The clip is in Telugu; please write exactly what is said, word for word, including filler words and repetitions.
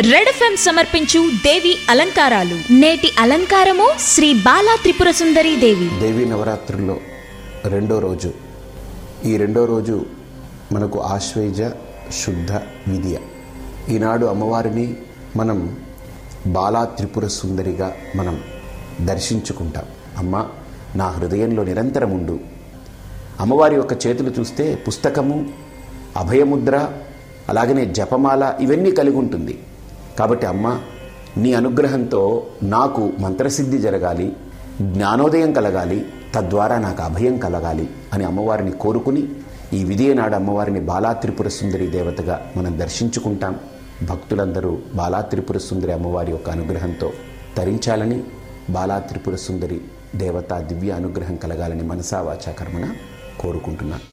రెడ్ ఎఫ్ఎం సమర్పించు దేవి అలంకారాలు. నేటి అలంకారము శ్రీ బాలా త్రిపుర సుందరి దేవి. దేవి నవరాత్రుల్లో రెండో రోజు. ఈ రెండో రోజు మనకు ఆశ్వేజ శుద్ధ విద్య. ఈనాడు అమ్మవారిని మనం బాలా త్రిపుర సుందరిగా మనం దర్శించుకుంటాం. అమ్మ నా హృదయంలో నిరంతరం ఉండు. అమ్మవారి యొక్క చేతులు చూస్తే పుస్తకము, అభయముద్ర, అలాగనే జపమాల ఇవన్నీ కలిగి ఉంటుంది. కాబట్టి అమ్మ నీ అనుగ్రహంతో నాకు మంత్రసిద్ధి జరగాలి, జ్ఞానోదయం కలగాలి, తద్వారా నాకు అభయం కలగాలి అని అమ్మవారిని కోరుకుని ఈ విధియ నాడు అమ్మవారిని బాలా త్రిపుర సుందరి దేవతగా మనం దర్శించుకుంటాం. భక్తులందరూ బాలా త్రిపుర సుందరి అమ్మవారి యొక్క అనుగ్రహంతో తరించాలని, బాలా త్రిపుర సుందరి దేవత దివ్య అనుగ్రహం కలగాలని మనసా వాచా కర్మణ కోరుకుంటున్నాను.